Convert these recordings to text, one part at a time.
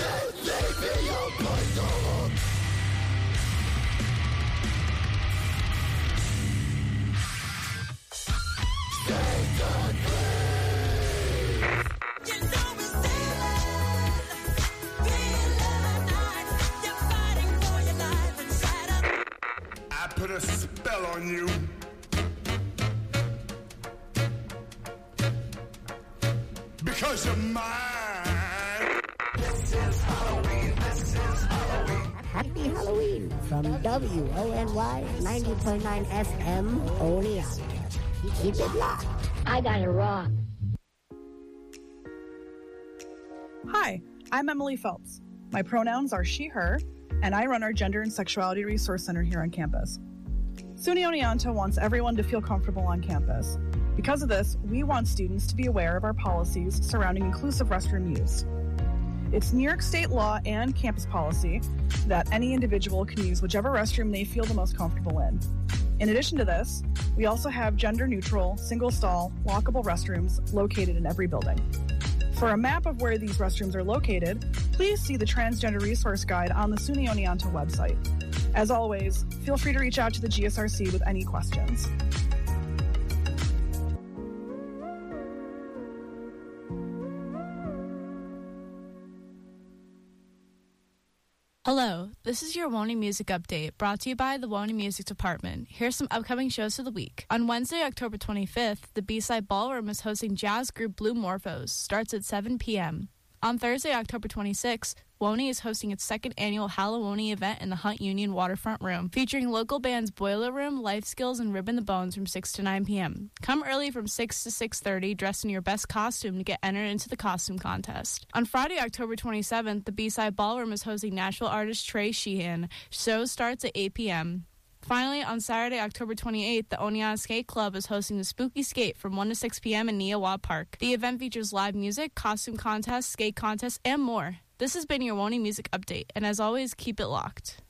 Put a spell on you. Because you're mine. This is Halloween. This is Halloween. Happy Halloween from WONY 90.9 FM Oneonta. Keep it locked. I got it wrong. Hi, I'm Emily Phelps. My pronouns are she, her, and I run our Gender and Sexuality Resource Center here on campus. SUNY Oneonta wants everyone to feel comfortable on campus. Because of this, we want students to be aware of our policies surrounding inclusive restroom use. It's New York State law and campus policy that any individual can use whichever restroom they feel the most comfortable in. In addition to this, we also have gender-neutral, single-stall, lockable restrooms located in every building. For a map of where these restrooms are located, please see the Transgender Resource Guide on the SUNY Oneonta website. As always, feel free to reach out to the GSRC with any questions. Hello, this is your WONY Music Update, brought to you by the WONY Music Department. Here's some upcoming shows for the week. On Wednesday, October 25th, the B-Side Ballroom is hosting jazz group Blue Morphos. Starts at 7 p.m. On Thursday, October 26th, WONY is hosting its second annual Halloween event in the Hunt Union Waterfront Room, featuring local bands Boiler Room, Life Skills, and Ribbon the Bones from 6 to 9 p.m. Come early from 6 to 6:30, dressed in your best costume to get entered into the costume contest. On Friday, October 27th, the B-Side Ballroom is hosting Nashville artist Trey Sheehan. Show starts at 8 p.m. Finally, on Saturday, October 28th, the Oneonta Skate Club is hosting the Spooky Skate from 1 to 6 p.m. in Neowah Park. The event features live music, costume contests, skate contests, and more. This has been your WONY Music Update, and as always, keep it locked.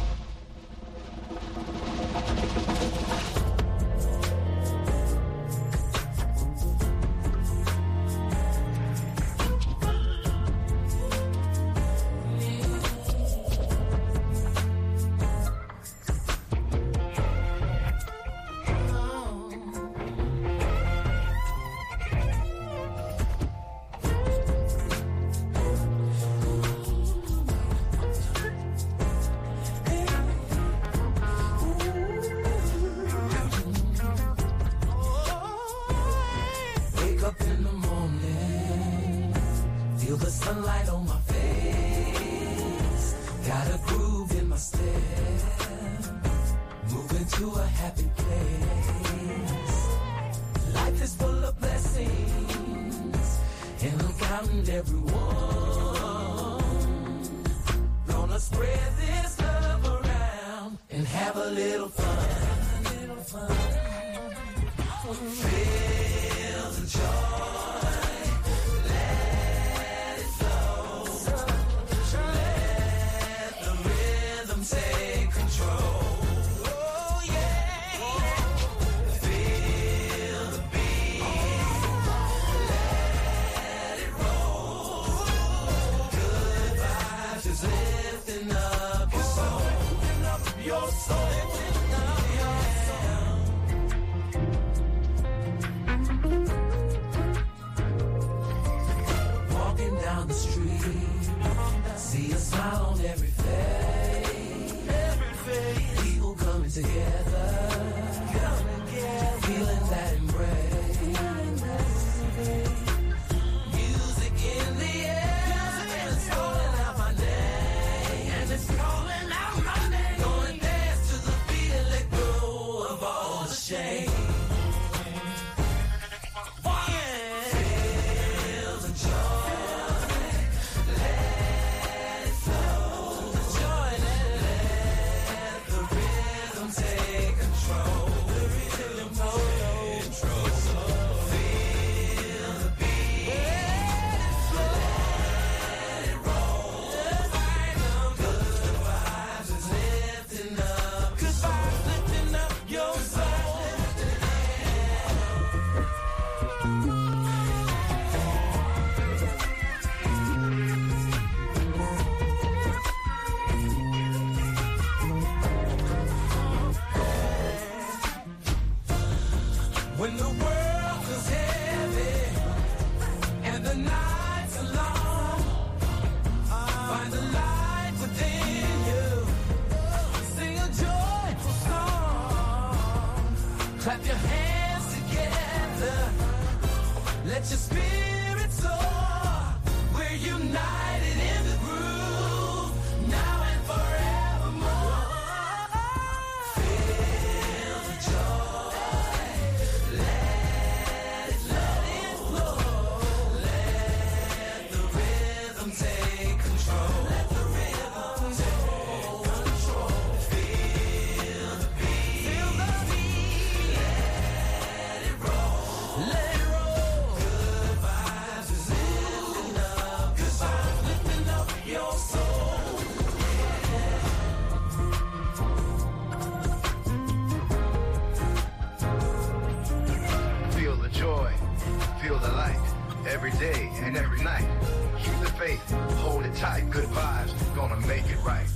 Sunlight on my face, got a groove in my step, moving to a happy place. Life is full of blessings, and I'm counting every one. Gonna spread this love around and have a little fun. Feel the joy. Take control. Oh yeah. Feel the beat. Let it roll. Good vibes is lifting up your soul. Lifting up your soul. Lifting up your soul. Walking down the street, see a smile on every face. People coming together, feeling that embrace. Music in the air, and it's calling out my name. And it's calling out my name. Gonna dance to the beat and let go of all the shame. Feel the joy, let it flow. faith. Hold it tight, good vibes, gonna make it right.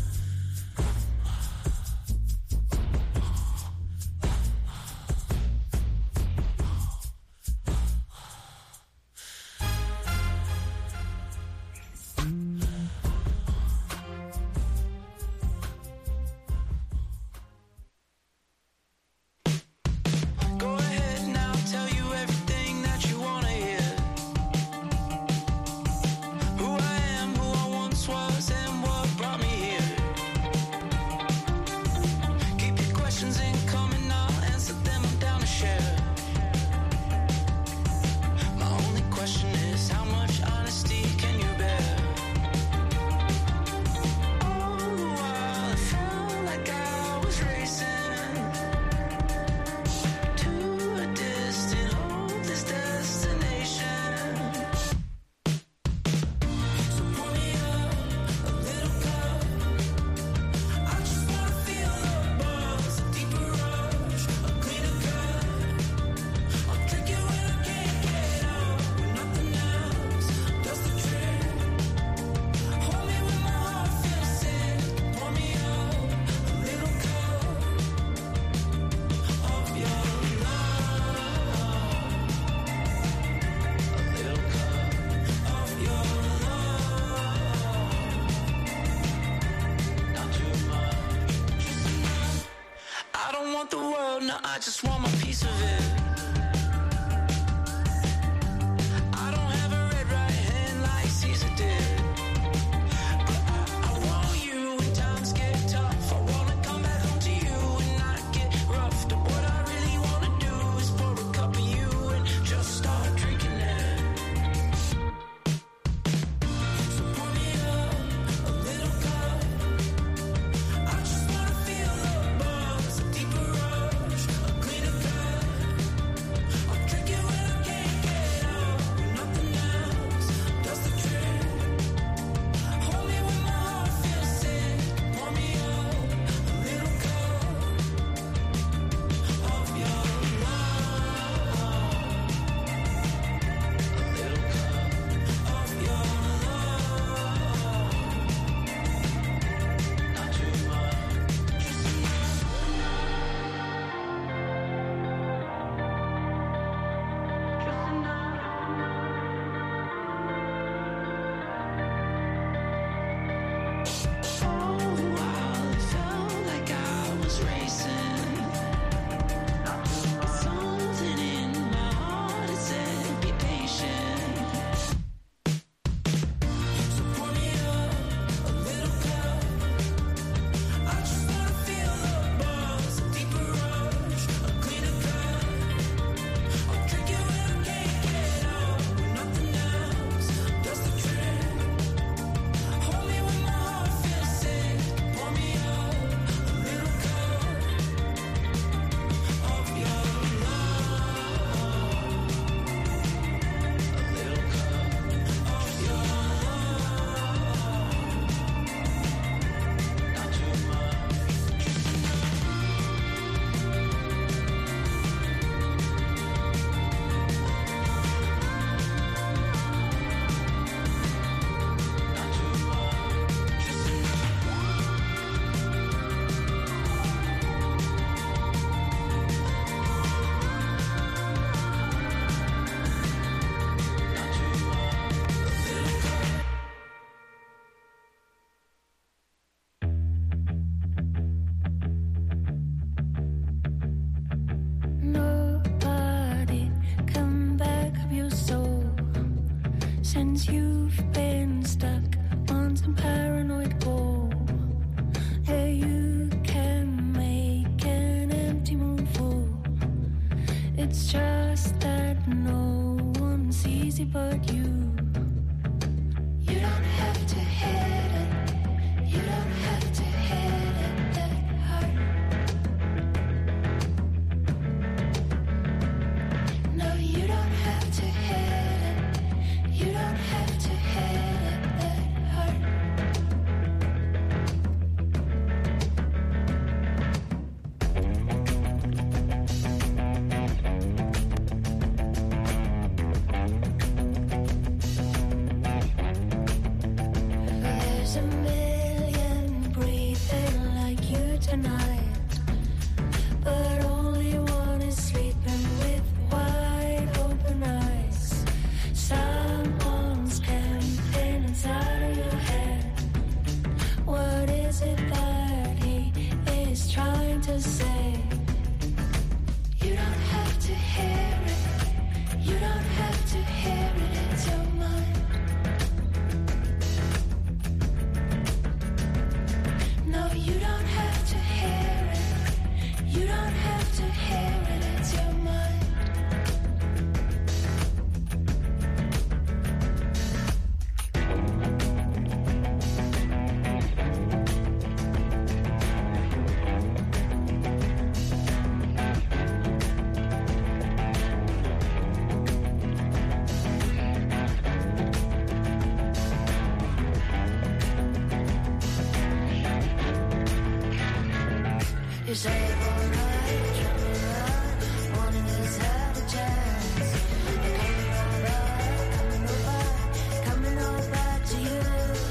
I just want my piece of it. I don't have a red right hand like Caesar did, but I want you when times get tough. I wanna come back home to you and not get roughed. What I really wanna do is pour a cup of you and just start drinking it. So pour me up a little cup. I just wanna feel the buzz, a deeper rush, a cleaner cut. I'll drink it when I can't get up, when nothing else does the trick. Hold me when my heart feels sick. Pour me up a little cup of your love. A little cup of your love. Not too much, just enough. Oh, I felt like I was racing. Something in my heart it said, be patient. So pour me up a little cup. I just wanna feel the buzz, a deeper rush, a cleaner cut. I'll drink it when I can't get up, when nothing else does the trick. Hold me when my heart feels sick. Pour me up a little cup of your love. A little cup of your love. Not too much, just enough. Not too much, just enough. Not too much, a little cup. Nobody can back up your soul since you've been stuck on some paranoid goal. Yeah, you can make an empty moon full. It's just that no one sees it but you. You don't have to hit it. You don't have to hit it that hard. No, you don't have to hit it. You don't have to hit There's a million breathing like you tonight, but only one is sleeping with wide open eyes. Someone's camping inside of your head. What is it that he is trying to say? You don't have to hear it. You don't have to hear it. It's your mind. No, you don't have to hear it. You don't have to hear it. It's your mind. You say alright, trouble right, one of these have a chance. You're coming over to you.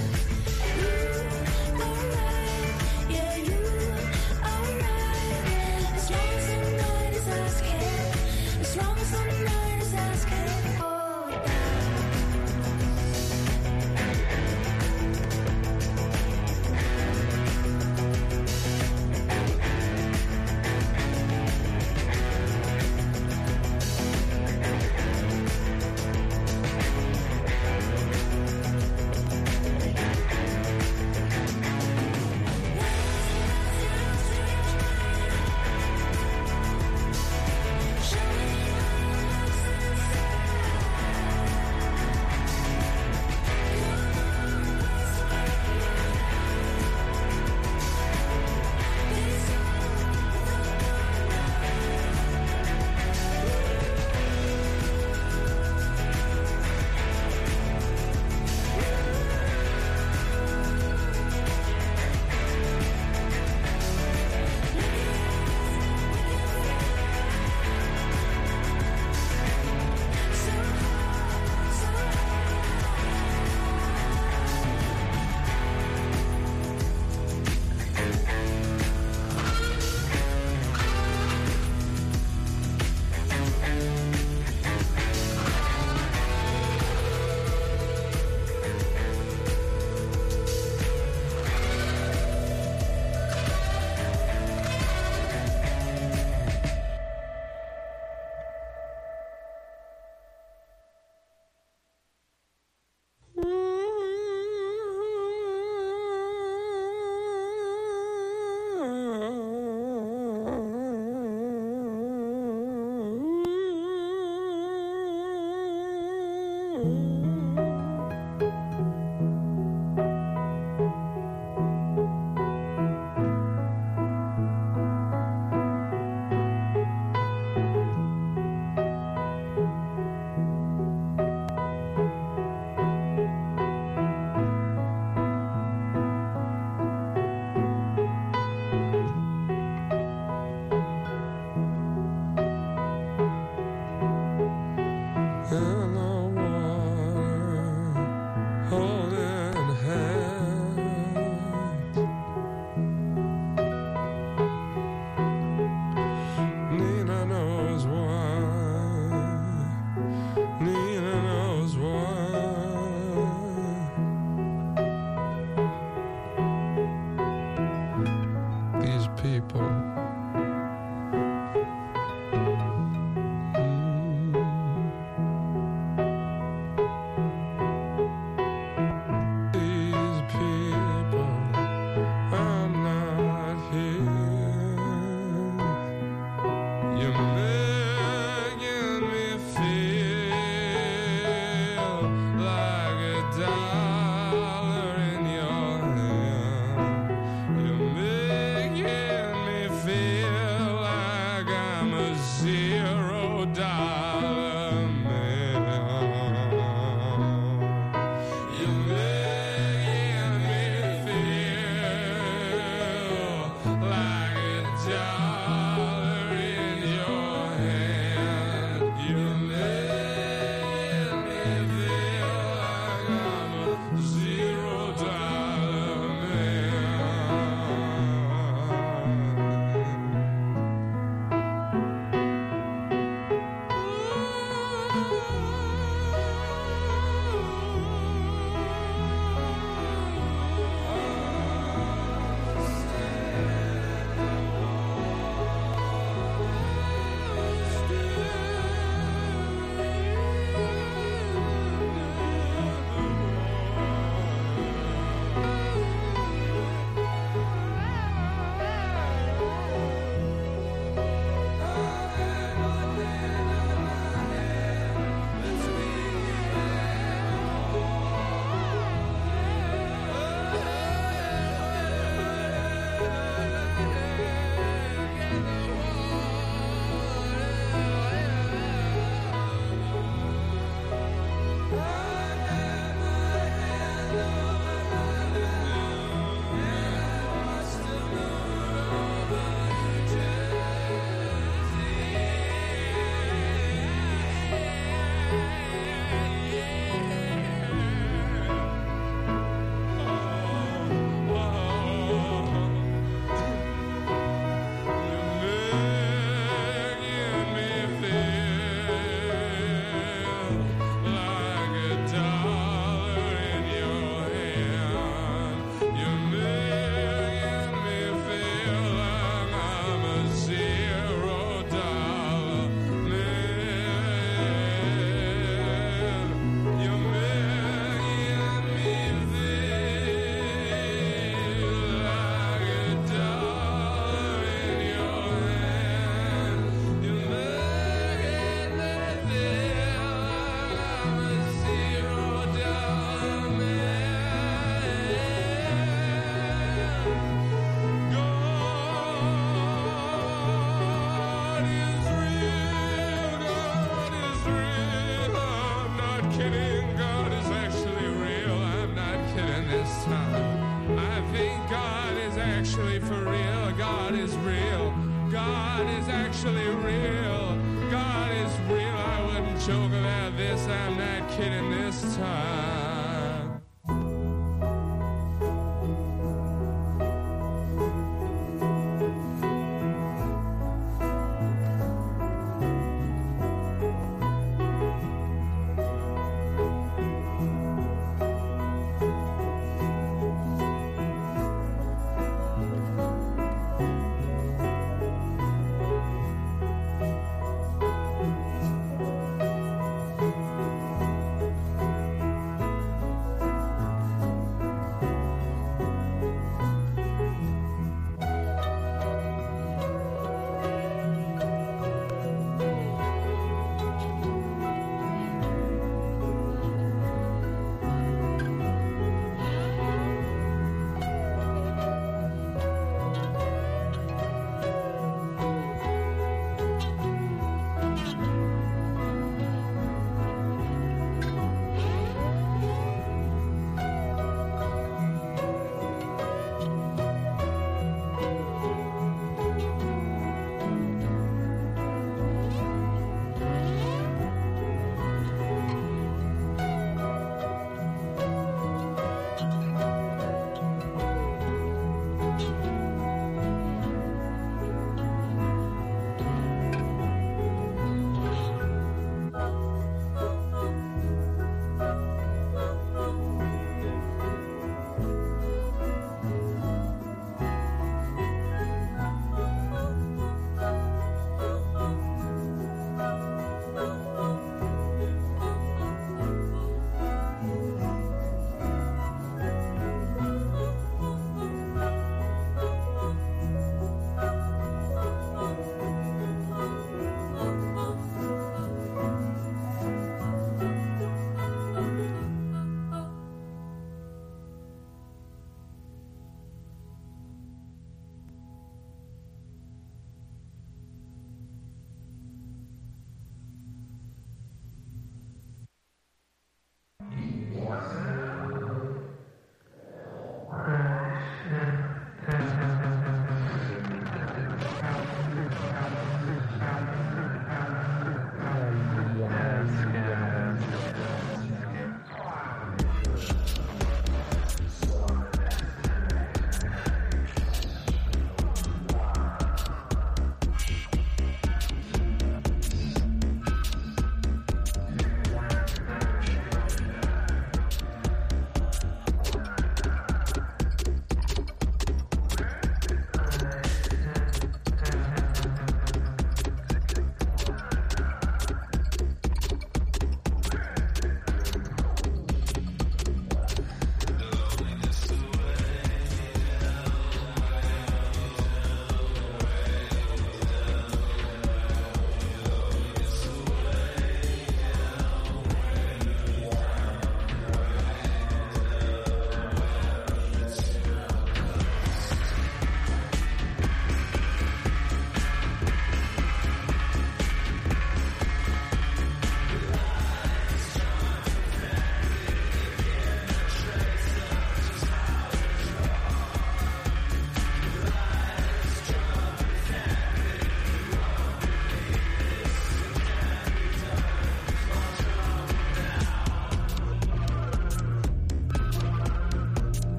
You alright, yeah, you alright. As long as the night is asking, as long as the night is asking, oh,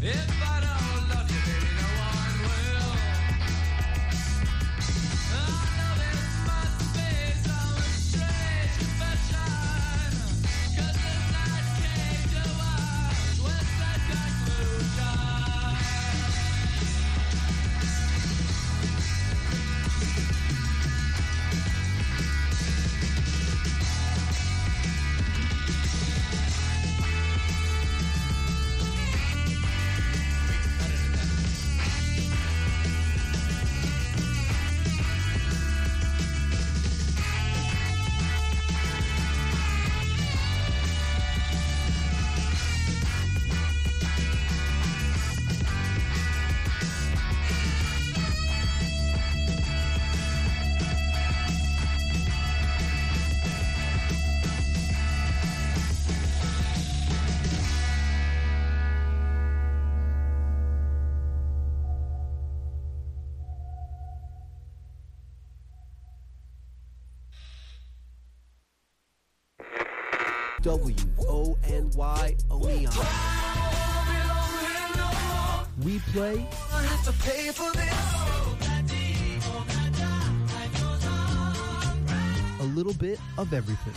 WONY Oneon. We play I have to pay for this. a little bit of everything.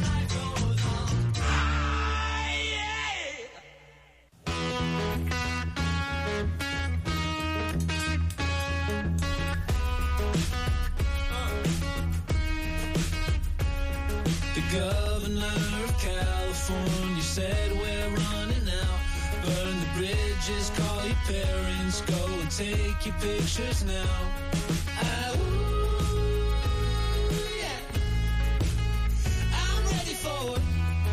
The governor of California said we're running out. Burn the bridges, call your parents, go and take your pictures now. Yeah. I'm ready for it.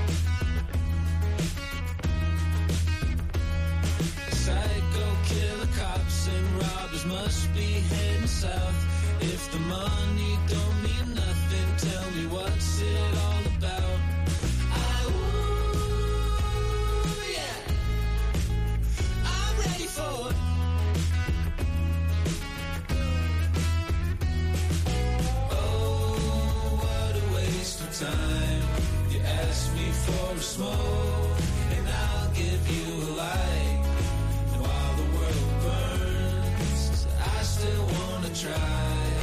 Psycho killer cops and robbers must be heading south. If the money don't mean nothing, tell me what's it all about. Yeah. I'm ready for it. Oh, what a waste of time. You asked me for a smoke, and I'll give you a light. And while the world burns, I still wanna try.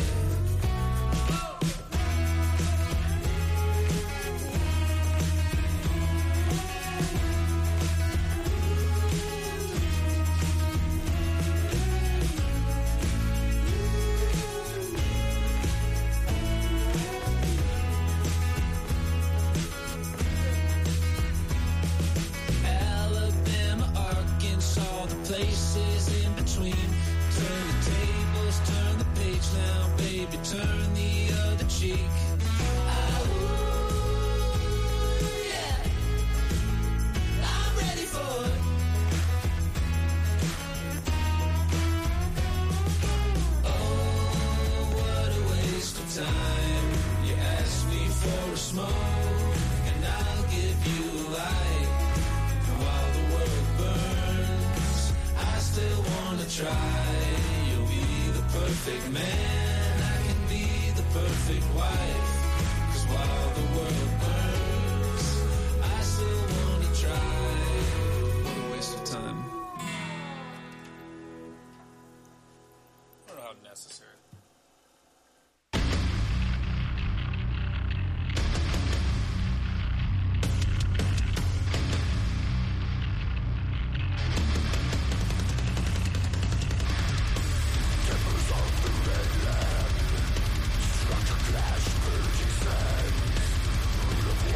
Alabama, Arkansas, the places in between. Turn the tables, turn the page now, baby, turn the other cheek. Yeah. I'm ready for it. Oh, what a waste of time. You asked me for a smoke, and I'll give you a light. And while the world burns, I still wanna try. You'll be the perfect man, I can be the perfect wife. 'Cause while the world burns, I still wanna try. What a waste of time. I don't know how necessary. Structure clash, purging sands.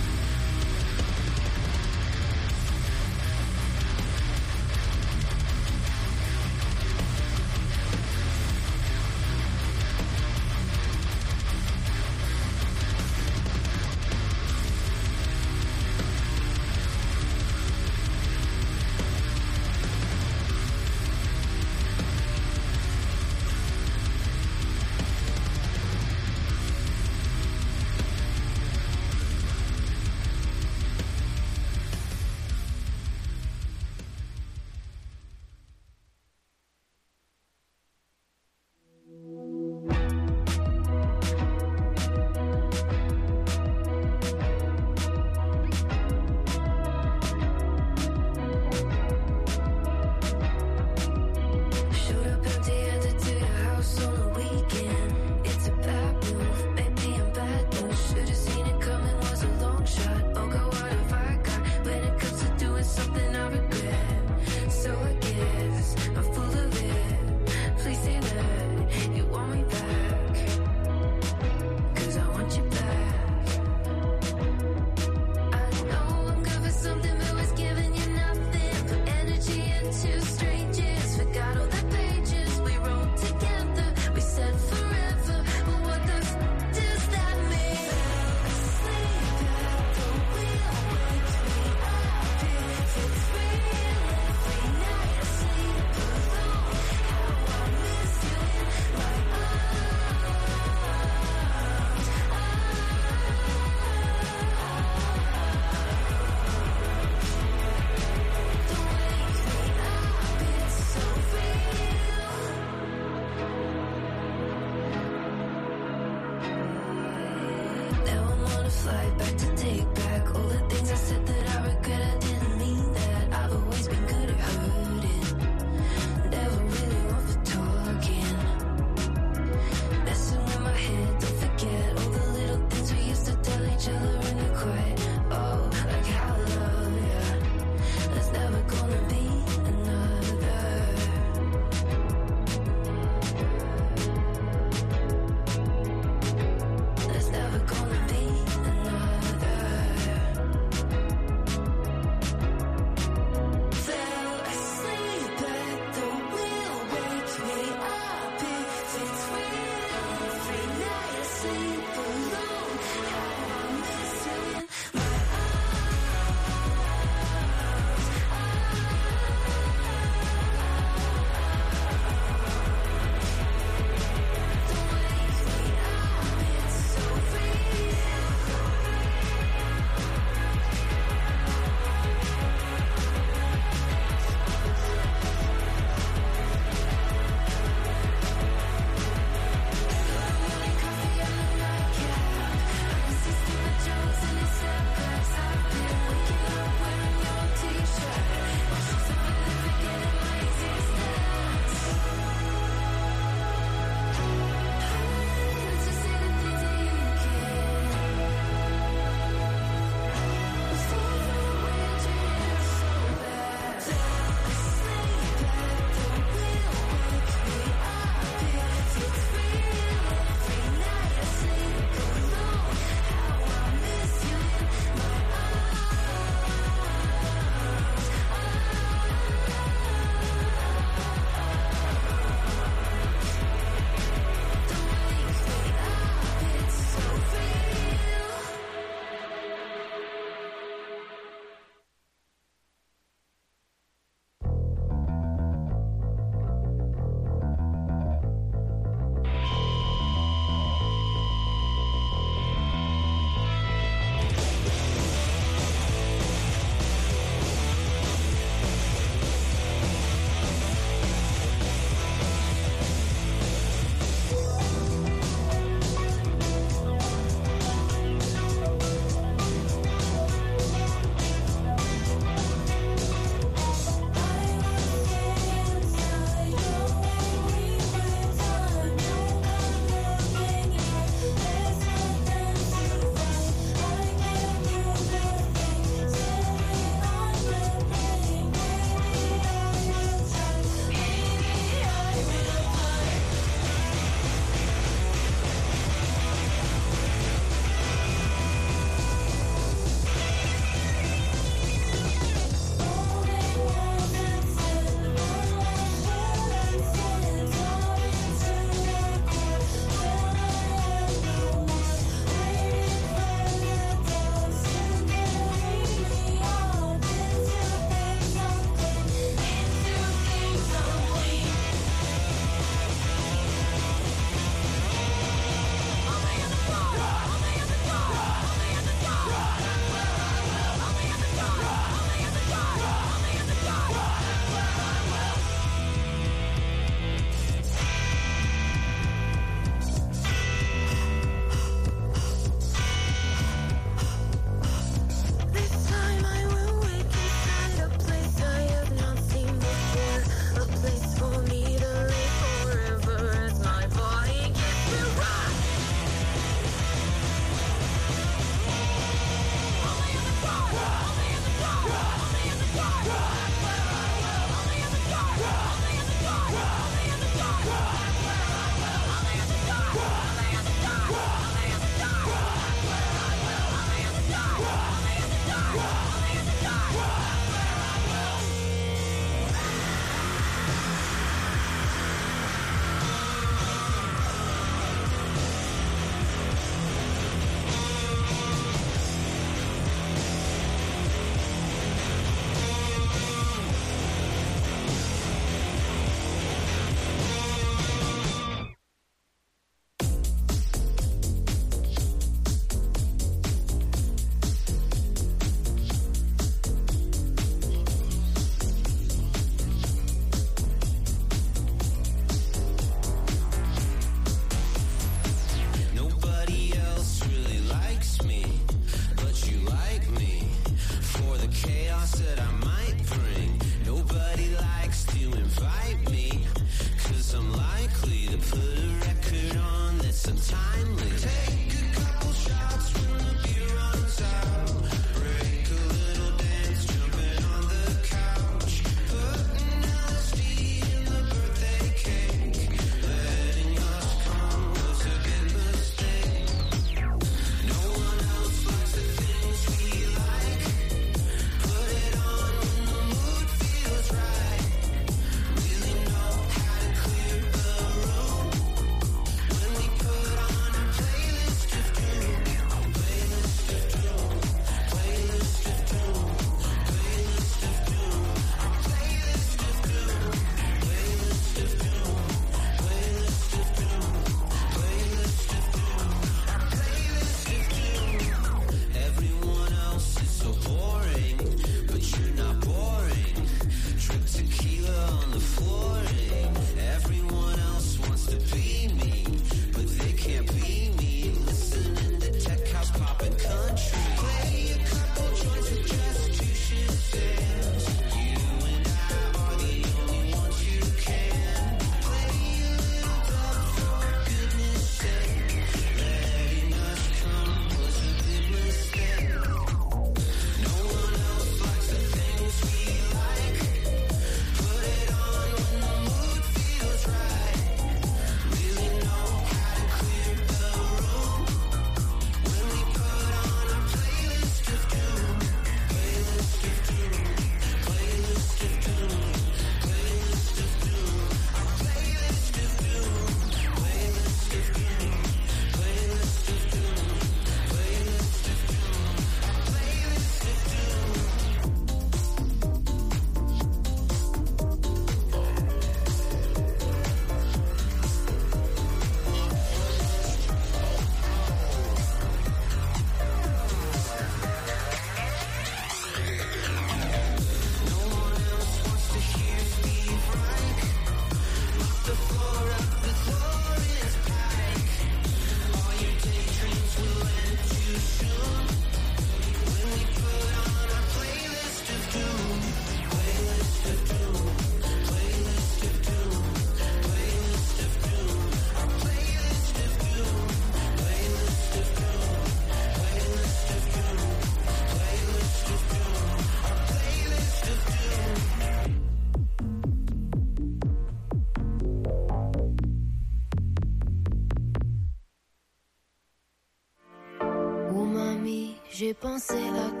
j'ai pensé à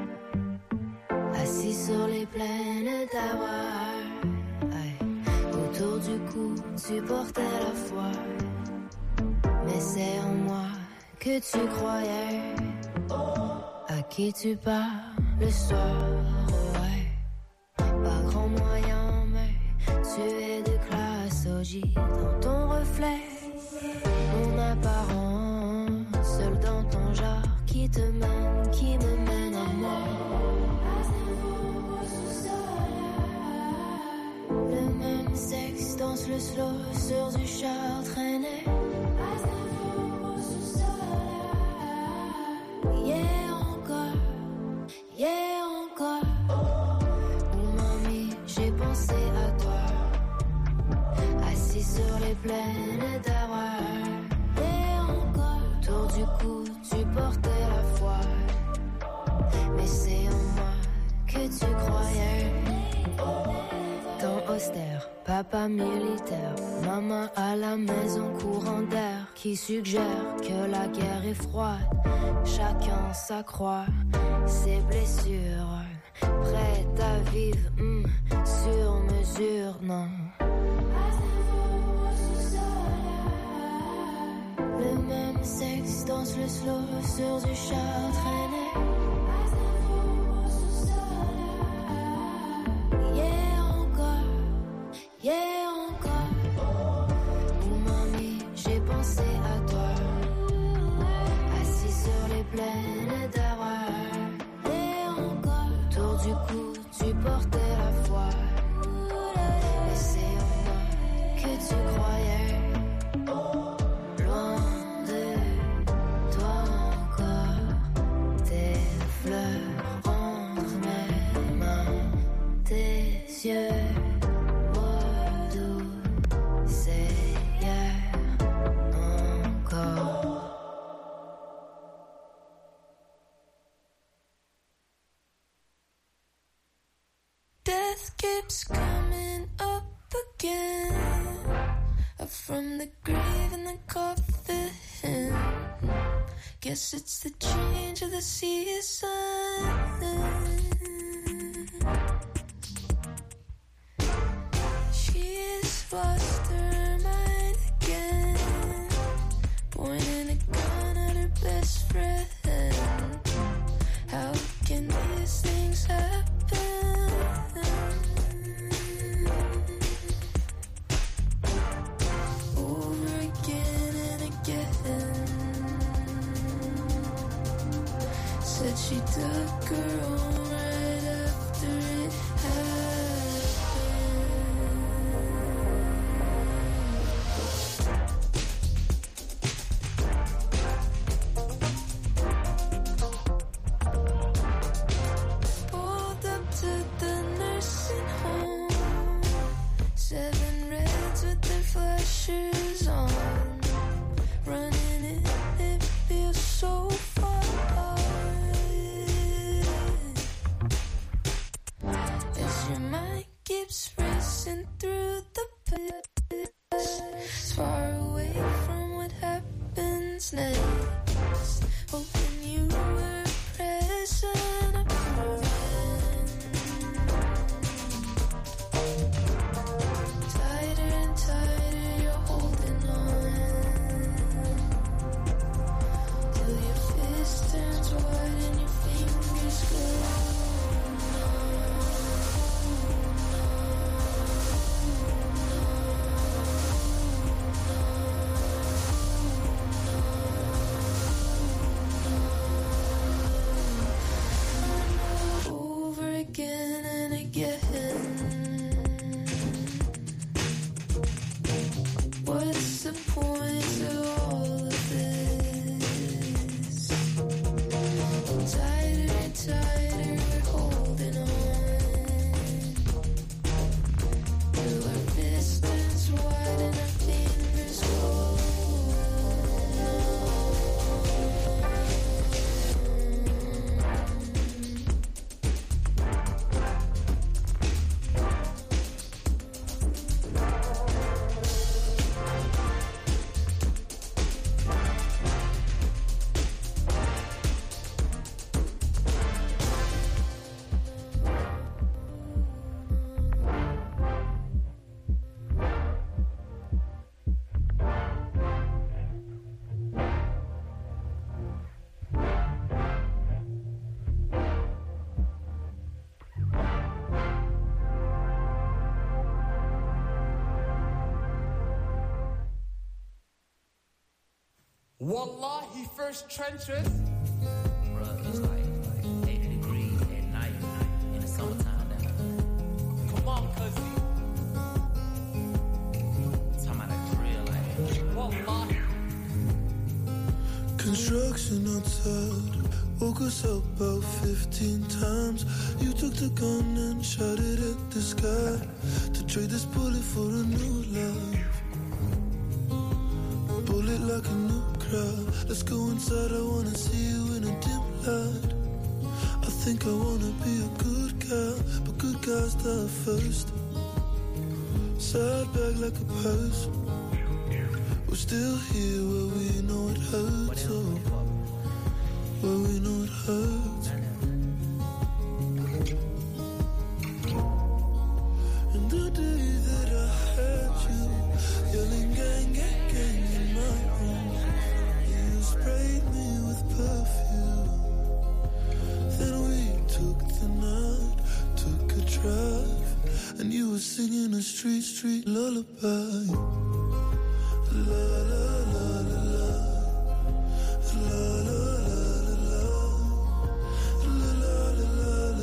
toi, assis sur les plaines d'Hawaï. Autour du cou, tu portais la foi, mais c'est en moi que tu croyais. À qui tu parles le soir, ouais. Pas grand moyen, mais tu es de classe OG dans ton reflet. Mon apparence, seul dans ton genre, qui te mène, qui me mène à moi. Le même sexe danse le slow sur du char traîné. Yeah encore, yeah encore. Oh mamie, j'ai pensé à toi, assis sur les plaines d'Hawaï. Yeah encore, autour du cou, tu portais la foi, mais c'est en moi que tu croyais. Temps austère, papa militaire, maman à la maison, courant d'air qui suggère que la guerre est froide. Chacun s'accroît ses blessures vivre sur mesure, non. Le même sexe danse le slow sur du char traîné. Yeah encore, yeah encore. Oh mamie, j'ai pensé à toi, assis sur les plaines d'Arar. Yeah encore, autour du cou tu portais la foi. Et c'est en moi que tu croyais. Loin de toi encore, tes fleurs entre mes mains, tes yeux, moi doux, c'est hier encore. Death keeps coming up again, up from the grave in the coffin. Guess it's the change of the season. She's lost her mind again, pointing a gun at her best friend. How can these things happen? Over again and again. Said she took her own right after it happened. Pulled up to the nursing home, 7 reds with their flashers on. Running in, it feels so far. As your mind keeps racing through the past, far away from what happens next. Hoping you were present up front. Tighter and tighter you're holding on, till your fist turns white and your fingers go. Over again and again. What's the point of all of this? Tighter and tighter we're holding on, till our fist turns white and our fingers cold. Wallahi, first trenches. Bruh, it's like 80 degrees at night in the summertime now. Come on, cousin. Talking about a drill like Wallahi. Construction outside woke us up about 15 times. You took the gun and shot it at the sky to trade this bullet for a new life. Bullet like a new crowd. Let's go inside, I wanna see you in a dim light. I think I wanna be a good guy, but good guys die first. Side back like a purse. We're still here where we know it hurts, oh, where we know it hurts. drive, and you were singing a street lullaby. La la la la la, la la la la la, la la la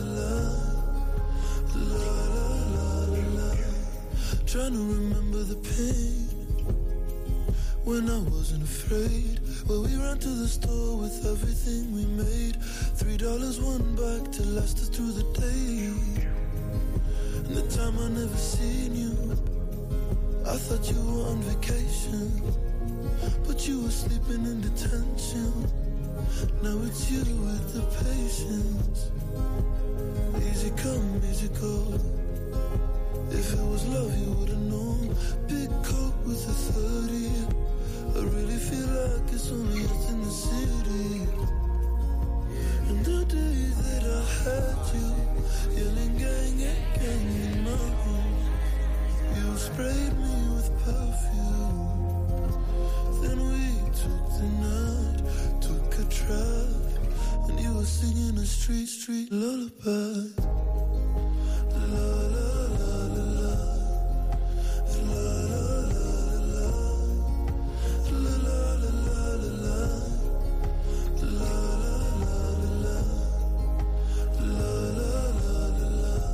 la la. Trying to remember the pain when I wasn't afraid. Well, we ran to the store with everything we made. $3, one bag to last us through the day. And the time I never seen you, I thought you were on vacation, but you were sleeping in detention. Now it's you with the patience. Easy come, easy go. If it was love, you would've known. Big coat with a 30. I really feel like it's only us in the city. And the day that I had you, yelling gang, gang, gang in my room, you sprayed me with perfume. Then we took the night, took a drive, and you were singing a street lullaby. La la la la la, la la la la, la la la la la, la la la la, la la la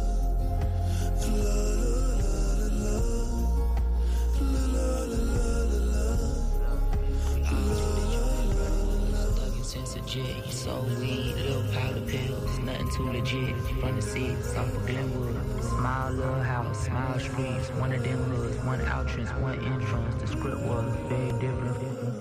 Thuggin' since a jit, soul weed, little powder pills, nothing too legit. From the seats off of Glenwood, small little house, small streets, one of them hoods, one entrance, one entrance. The script was very different.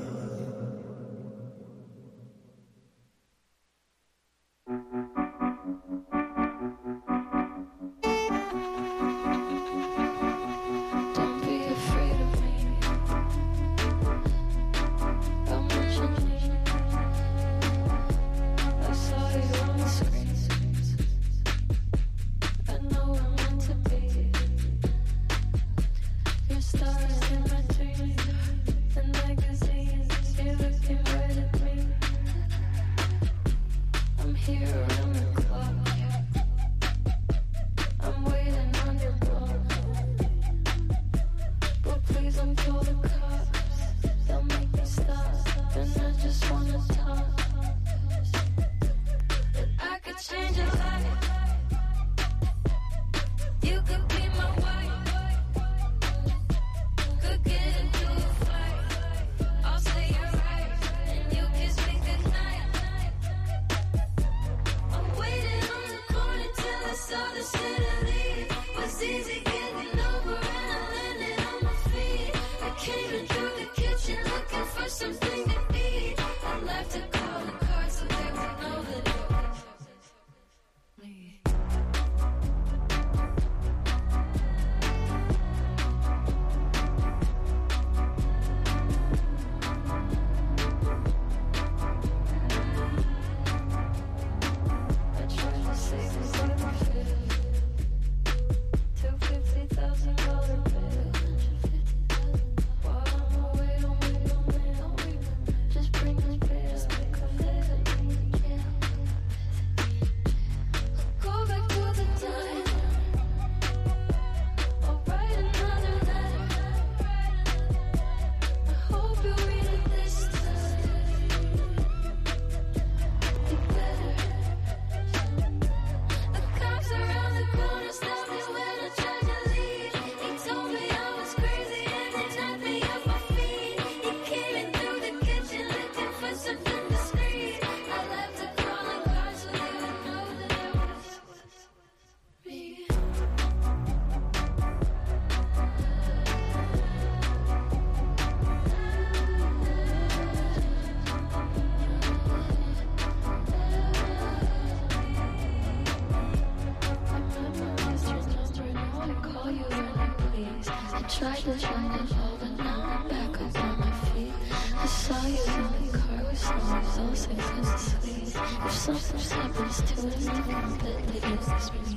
Tried to find it all, but now I'm back up on my feet. I saw you in the car with someone else, I couldn't sleep. If something happens to us, then they use me.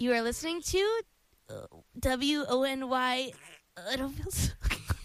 You are listening to WONY. I don't feel so...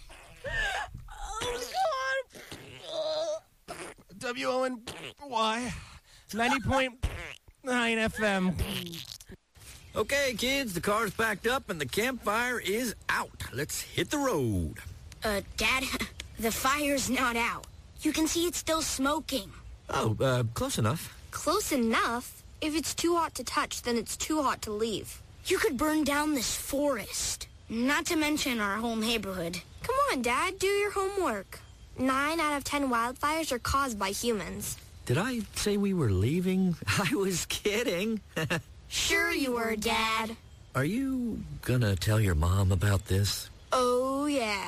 Oh, God. WONY 90.9 FM. Okay, kids, the car's packed up and the campfire is out. Let's hit the road. Dad, the fire's not out. You can see it's still smoking. Oh, close enough. Close enough? If it's too hot to touch, then it's too hot to leave. You could burn down this forest. Not to mention our whole neighborhood. Come on, Dad, do your homework. 9 out of 10 wildfires are caused by humans. Did I say we were leaving? I was kidding. Sure you were, Dad. Are you gonna tell your mom about this? Oh, yeah.